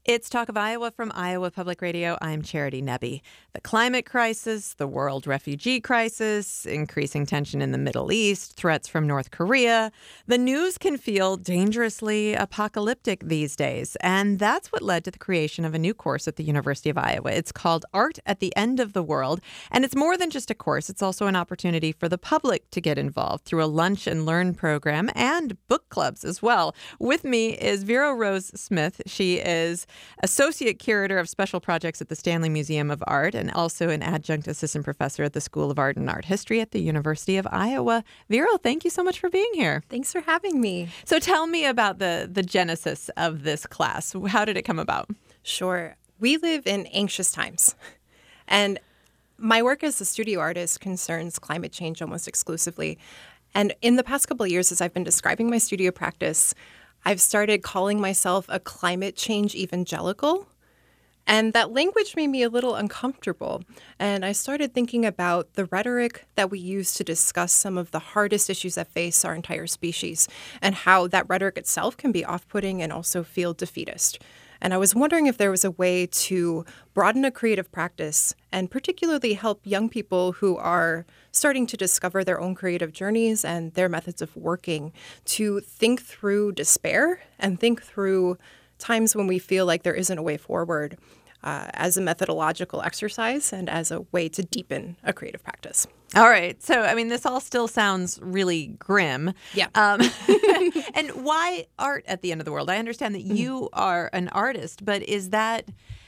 It's Talk of Iowa from Iowa Public Radio. I'm Charity Nebbe. The climate crisis, the world refugee crisis, increasing tension in the Middle East, threats from North Korea. The news can feel dangerously apocalyptic these days, and that's what led to the creation of a new course at the University of Iowa. It's called Art at the End of the World, and it's more than just a course. It's also an opportunity for the public to get involved through a lunch and learn program and book clubs as well. With me is Vero Rose Smith. She is Associate Curator of Special Projects at the Stanley Museum of Art and also an adjunct assistant professor at the School of Art and Art History at the University of Iowa. Vero, thank you so much for being here. Thanks for having me. So tell me about the genesis of this class. How did it come about? Sure. We live in anxious times. And my work as a studio artist concerns climate change almost exclusively. And in the past couple of years, as I've been describing my studio practice, I've started calling myself a climate change evangelical. And that language made me a little uncomfortable. And I started thinking about the rhetoric that we use to discuss some of the hardest issues that face our entire species and how that rhetoric itself can be off-putting and also feel defeatist. And I was wondering if there was a way to broaden a creative practice and particularly help young people who are starting to discover their own creative journeys and their methods of working to think through despair and think through times when we feel like there isn't a way forward as a methodological exercise and as a way to deepen a creative practice. All right. So, I mean, this all still sounds really grim. Yeah. And why art at the end of the world? I understand that you are an artist, but is that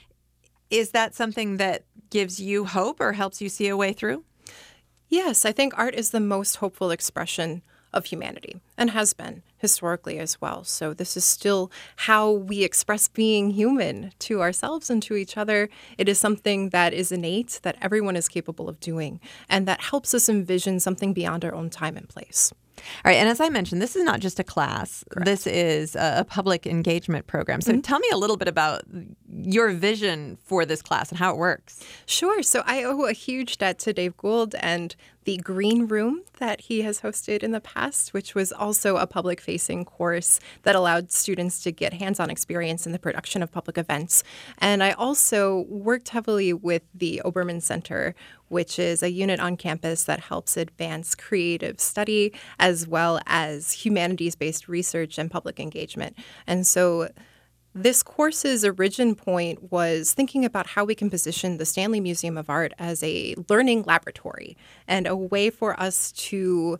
something that gives you hope or helps you see a way through? Yes, I think art is the most hopeful expression of humanity and has been historically as well. So this is still how we express being human to ourselves and to each other. It is something that is innate, that everyone is capable of doing, and that helps us envision something beyond our own time and place. All right. And as I mentioned, this is not just a class. Correct. This is a public engagement program. So tell me a little bit about your vision for this class and how it works. Sure. So I owe a huge debt to Dave Gould and the Green Room that he has hosted in the past, which was also a public-facing course that allowed students to get hands-on experience in the production of public events. And I also worked heavily with the Obermann Center, which is a unit on campus that helps advance creative study as well as humanities-based research and public engagement. And so this course's origin point was thinking about how we can position the Stanley Museum of Art as a learning laboratory and a way for us to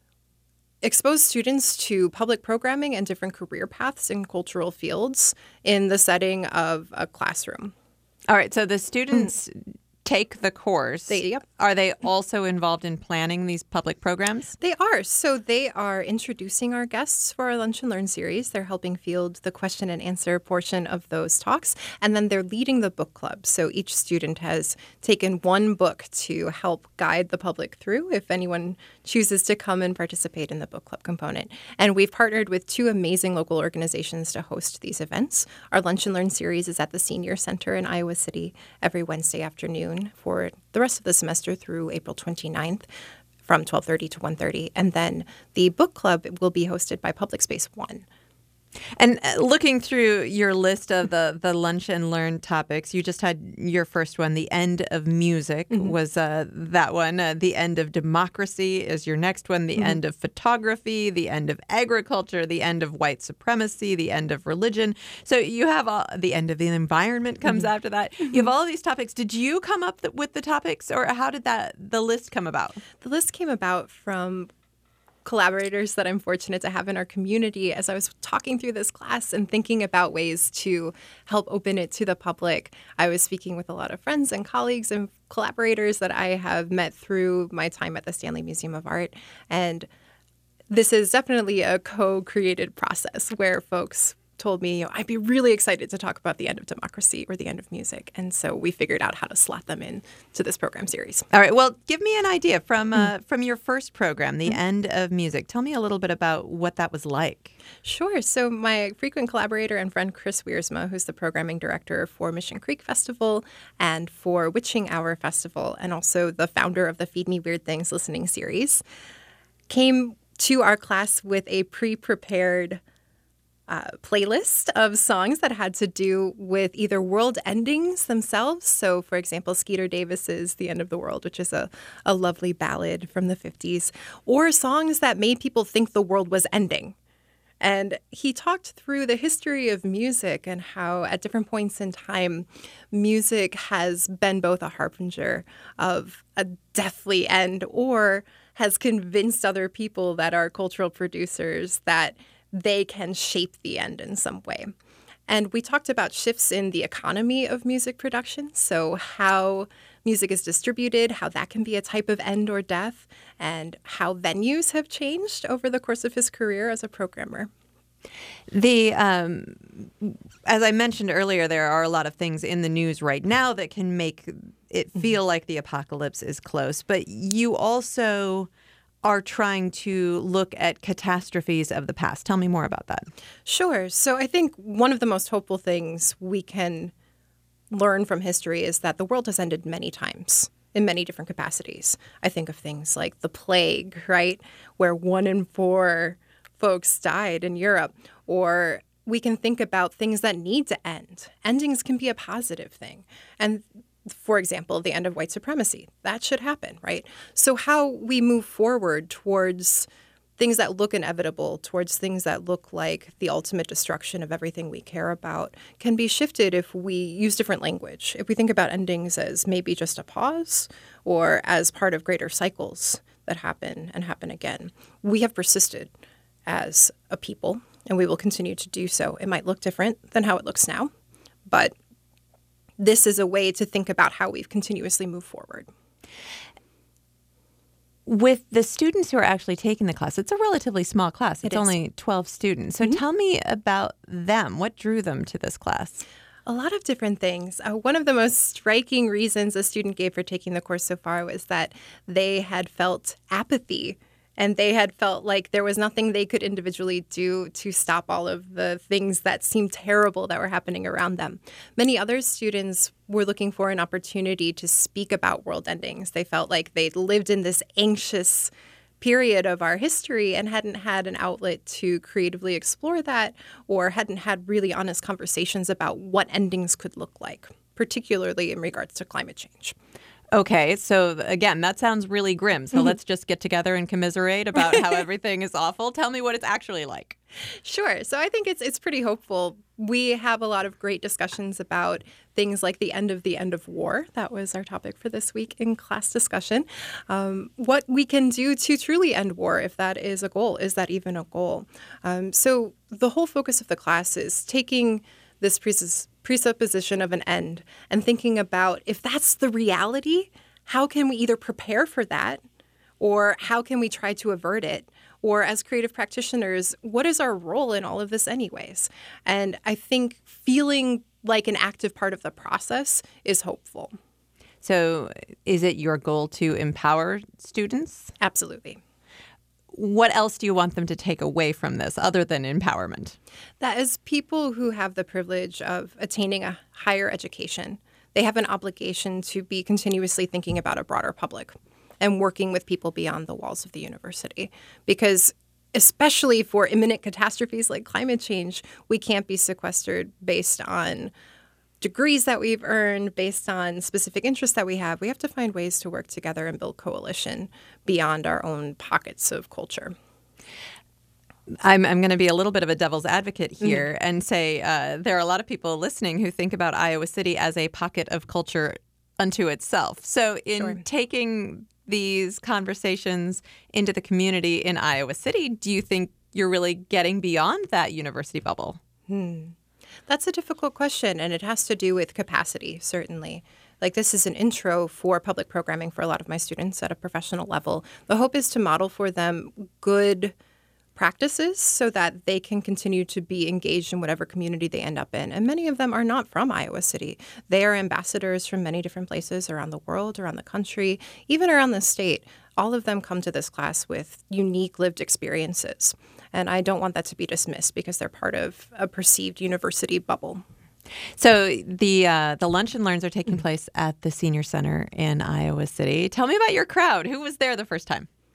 expose students to public programming and different career paths in cultural fields in the setting of a classroom. All right. So the students take the course. Yep. Are they also involved in planning these public programs? They are. So they are introducing our guests for our Lunch and Learn series. They're helping field the question and answer portion of those talks. And then they're leading the book club. So each student has taken one book to help guide the public through if anyone chooses to come and participate in the book club component. And we've partnered with two amazing local organizations to host these events. Our Lunch and Learn series is at the Senior Center in Iowa City every Wednesday afternoon for the rest of the semester through April 29th from 12:30 to 1:30. And then the book club will be hosted by Public Space One. And looking through your list of the Lunch and Learn topics, you just had your first one, the end of music was that one. The end of democracy is your next one. The end of photography, the end of agriculture, the end of white supremacy, the end of religion. So you have the end of the environment comes after that. You have all of these topics. Did you come up with the topics, or how did the list come about? The list came about from collaborators that I'm fortunate to have in our community as I was talking through this class and thinking about ways to help open it to the public. I was speaking with a lot of friends and colleagues and collaborators that I have met through my time at the Stanley Museum of Art. And this is definitely a co-created process where folks told me, I'd be really excited to talk about the end of democracy or the end of music. And so we figured out how to slot them in to this program series. All right. Well, give me an idea from your first program, The End of Music. Tell me a little bit about what that was like. Sure. So my frequent collaborator and friend Chris Wiersma, who's the programming director for Mission Creek Festival and for Witching Hour Festival, and also the founder of the Feed Me Weird Things listening series, came to our class with a pre-prepared playlist of songs that had to do with either world endings themselves. So, for example, Skeeter Davis's The End of the World, which is a lovely ballad from the 50s, or songs that made people think the world was ending. And he talked through the history of music and how at different points in time, music has been both a harbinger of a deathly end or has convinced other people that are cultural producers that they can shape the end in some way. And we talked about shifts in the economy of music production, so how music is distributed, how that can be a type of end or death, and how venues have changed over the course of his career as a programmer. As I mentioned earlier, there are a lot of things in the news right now that can make it feel like the apocalypse is close. But you also are trying to look at catastrophes of the past. Tell me more about that. Sure. So I think one of the most hopeful things we can learn from history is that the world has ended many times in many different capacities. I think of things like the plague, right, where 1 in 4 folks died in Europe. Or we can think about things that need to end. Endings can be a positive thing. And for example, the end of white supremacy, that should happen, right? So how we move forward towards things that look inevitable, towards things that look like the ultimate destruction of everything we care about, can be shifted if we use different language. If we think about endings as maybe just a pause or as part of greater cycles that happen and happen again. We have persisted as a people, and we will continue to do so. It might look different than how it looks now, but this is a way to think about how we've continuously moved forward. With the students who are actually taking the class, it's a relatively small class. It's only 12 students. So tell me about them. What drew them to this class? A lot of different things. One of the most striking reasons a student gave for taking the course so far was that they had felt apathy. And they had felt like there was nothing they could individually do to stop all of the things that seemed terrible that were happening around them. Many other students were looking for an opportunity to speak about world endings. They felt like they'd lived in this anxious period of our history and hadn't had an outlet to creatively explore that, or hadn't had really honest conversations about what endings could look like, particularly in regards to climate change. Okay, so again, that sounds really grim. So let's just get together and commiserate about how everything is awful. Tell me what it's actually like. Sure. So I think it's pretty hopeful. We have a lot of great discussions about things like the end of war. That was our topic for this week in class discussion. What we can do to truly end war, if that is a goal. Is that even a goal? So the whole focus of the class is taking this presupposition of an end and thinking about if that's the reality, how can we either prepare for that or how can we try to avert it? Or as creative practitioners, what is our role in all of this anyways? And I think feeling like an active part of the process is hopeful. So is it your goal to empower students? Absolutely. What else do you want them to take away from this other than empowerment? That as people who have the privilege of attaining a higher education, they have an obligation to be continuously thinking about a broader public and working with people beyond the walls of the university. Because especially for imminent catastrophes like climate change, we can't be sequestered based on degrees that we've earned, based on specific interests that we have. We have to find ways to work together and build coalition beyond our own pockets of culture. I'm going to be a little bit of a devil's advocate here and say there are a lot of people listening who think about Iowa City as a pocket of culture unto itself. So in taking these conversations into the community in Iowa City, do you think you're really getting beyond that university bubble? That's a difficult question, and it has to do with capacity, certainly. Like, this is an intro for public programming for a lot of my students at a professional level. The hope is to model for them good practices so that they can continue to be engaged in whatever community they end up in. And many of them are not from Iowa City. They are ambassadors from many different places around the world, around the country, even around the state. All of them come to this class with unique lived experiences. And I don't want that to be dismissed because they're part of a perceived university bubble. So the Lunch and Learns are taking place at the Senior Center in Iowa City. Tell me about your crowd. Who was there the first time?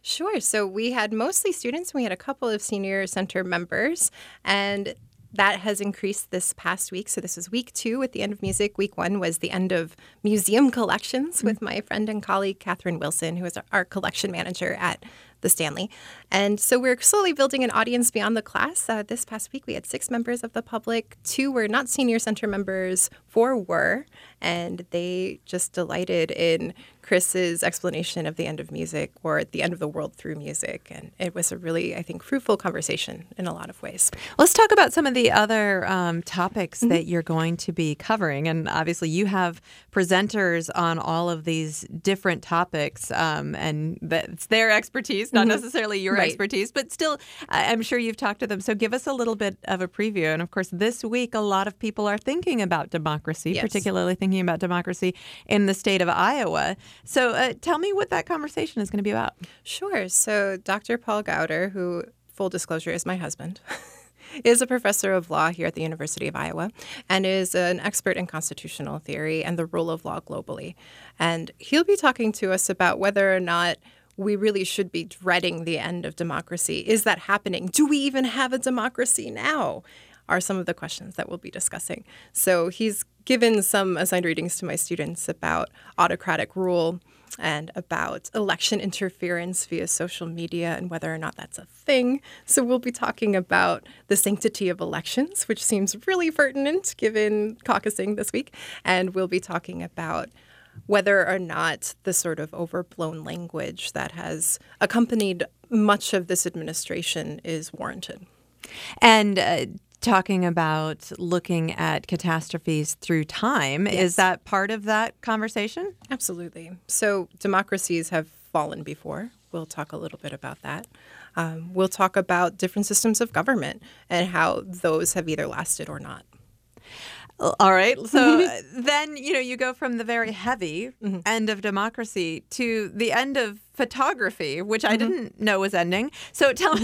Sure. So we had mostly students. We had a couple of senior center members, and that has increased this past week. So this is week 2 at the end of music. Week 1 was the end of museum collections with my friend and colleague, Catherine Wilson, who is our collection manager at the Stanley. And so we're slowly building an audience beyond the class. This past week, we had 6 members of the public. 2 were not senior center members, 4 were. And they just delighted in Chris's explanation of the end of music, or the end of the world through music. And it was a really, I think, fruitful conversation in a lot of ways. Let's talk about some of the other topics that you're going to be covering. And obviously, you have presenters on all of these different topics, and that's their expertise, not necessarily your expertise, but still, I'm sure you've talked to them. So give us a little bit of a preview. And of course, this week, a lot of people are thinking about democracy, particularly thinking about democracy in the state of Iowa. So tell me what that conversation is going to be about. Sure. So Dr. Paul Gowder, who, full disclosure, is my husband, is a professor of law here at the University of Iowa and is an expert in constitutional theory and the rule of law globally. And he'll be talking to us about whether or not we really should be dreading the end of democracy. Is that happening? Do we even have a democracy now? Are some of the questions that we'll be discussing. So he's given some assigned readings to my students about autocratic rule and about election interference via social media and whether or not that's a thing. So we'll be talking about the sanctity of elections, which seems really pertinent given caucusing this week. And we'll be talking about whether or not the sort of overblown language that has accompanied much of this administration is warranted. And talking about looking at catastrophes through time, is that part of that conversation? Absolutely. So democracies have fallen before. We'll talk a little bit about that. We'll talk about different systems of government and how those have either lasted or not. All right. So then, you go from the very heavy end of democracy to the end of photography, which I didn't know was ending. So tell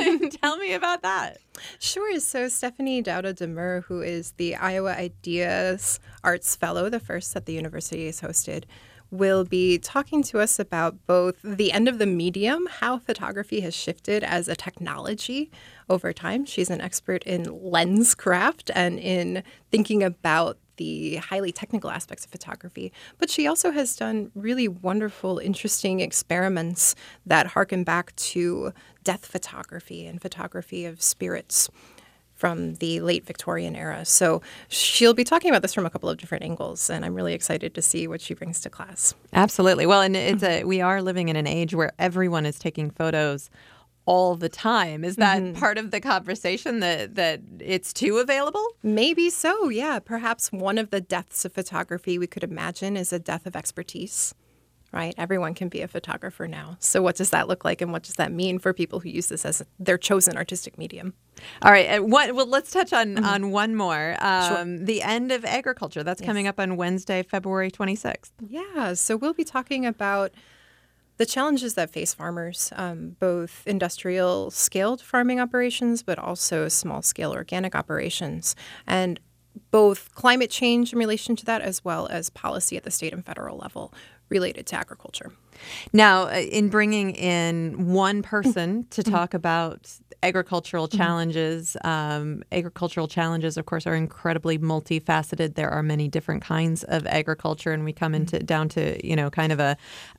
me about that. Sure. So Stephanie Dauda Demur, who is the Iowa Ideas Arts Fellow, the first that the university has hosted, will be talking to us about both the end of the medium, how photography has shifted as a technology over time. She's an expert in lens craft and in thinking about the highly technical aspects of photography. But she also has done really wonderful, interesting experiments that harken back to death photography and photography of spirits from the late Victorian era. So she'll be talking about this from a couple of different angles, and I'm really excited to see what she brings to class. Absolutely. Well, and we are living in an age where everyone is taking photos all the time. Is that part of the conversation that it's too available? Maybe so, yeah. Perhaps one of the deaths of photography we could imagine is a death of expertise. Right? Everyone can be a photographer now. So what does that look like, and what does that mean for people who use this as their chosen artistic medium? All right. Well, let's touch on one more. Sure. The end of agriculture. That's coming up on Wednesday, February 26th. Yeah. So we'll be talking about the challenges that face farmers, both industrial scaled farming operations, but also small scale organic operations. And both climate change in relation to that, as well as policy at the state and federal level related to agriculture. Now, in bringing in one person to talk about agricultural challenges, agricultural challenges, of course, are incredibly multifaceted. There are many different kinds of agriculture, and we come down to kind of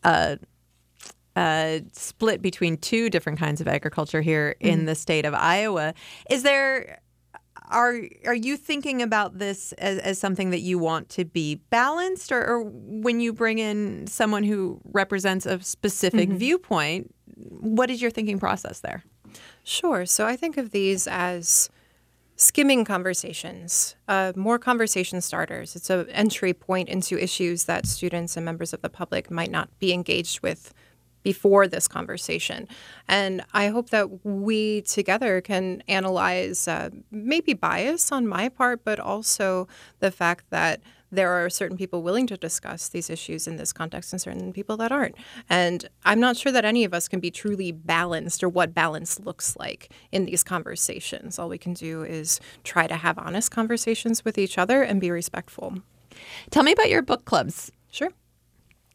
a split between 2 different kinds of agriculture here in the state of Iowa. Are you thinking about this as something that you want to be balanced, or when you bring in someone who represents a specific viewpoint, what is your thinking process there? Sure. So I think of these as skimming conversations, more conversation starters. It's an entry point into issues that students and members of the public might not be engaged with before this conversation. And I hope that we together can analyze maybe bias on my part, but also the fact that there are certain people willing to discuss these issues in this context and certain people that aren't. And I'm not sure that any of us can be truly balanced or what balance looks like in these conversations. All we can do is try to have honest conversations with each other and be respectful. Tell me about your book clubs. Sure.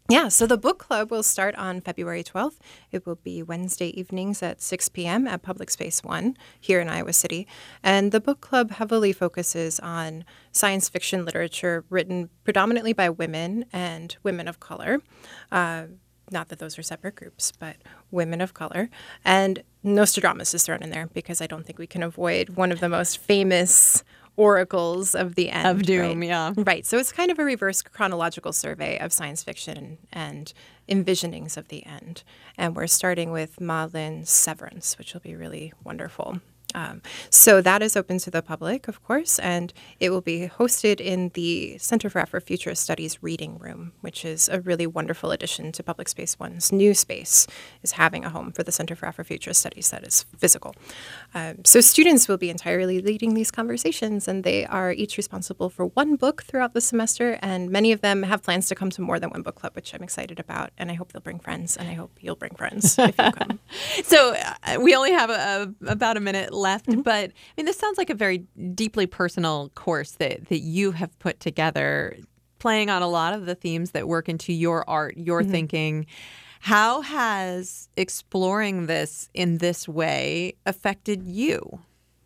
Yeah, so the book club will start on February 12th. It will be Wednesday evenings at 6 p.m. at Public Space 1 here in Iowa City. And the book club heavily focuses on science fiction literature written predominantly by women and women of color. Not that those are separate groups, but women of color. And Nostradamus is thrown in there because I don't think we can avoid one of the most famous oracles of the end. Of doom, right? yeah. Right. So it's kind of a reverse chronological survey of science fiction and envisionings of the end. And we're starting with Ma Lin's Severance, which will be really wonderful. So that is open to the public, of course, and it will be hosted in the Center for Afrofuturist Studies Reading Room, which is a really wonderful addition to Public Space One's new space, is having a home for the Center for Afrofuturist Studies that is physical. So students will be entirely leading these conversations, and they are each responsible for one book throughout the semester, and many of them have plans to come to more than one book club, which I'm excited about, and I hope they'll bring friends, and I hope you'll bring friends if you come. So we only have about a minute left, but I mean, this sounds like a very deeply personal course that you have put together, playing on a lot of the themes that work into your art, your thinking. How has exploring this in this way affected you?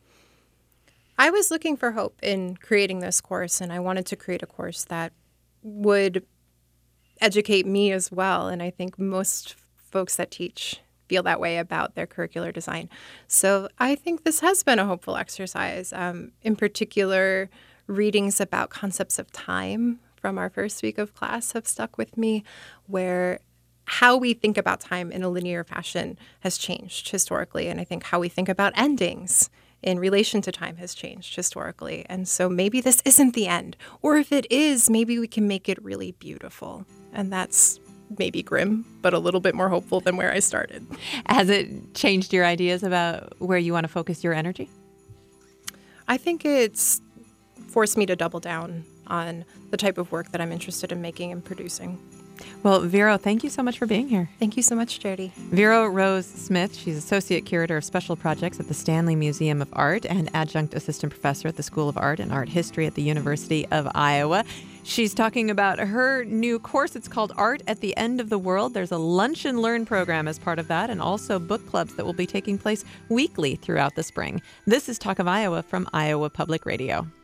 I was looking for hope in creating this course, and I wanted to create a course that would educate me as well. And I think most folks that teach feel that way about their curricular design. So I think this has been a hopeful exercise. In particular, readings about concepts of time from our first week of class have stuck with me, where how we think about time in a linear fashion has changed historically. And I think how we think about endings in relation to time has changed historically. And so maybe this isn't the end. Or if it is, maybe we can make it really beautiful. And that's maybe grim, but a little bit more hopeful than where I started. Has it changed your ideas about where you want to focus your energy? I think it's forced me to double down on the type of work that I'm interested in making and producing. Well, Vero, thank you so much for being here. Thank you so much, Charity. Vero Rose Smith, she's Associate Curator of Special Projects at the Stanley Museum of Art and Adjunct Assistant Professor at the School of Art and Art History at the University of Iowa. She's talking about her new course. It's called Art at the End of the World. There's a Lunch and Learn program as part of that, and also book clubs that will be taking place weekly throughout the spring. This is Talk of Iowa from Iowa Public Radio.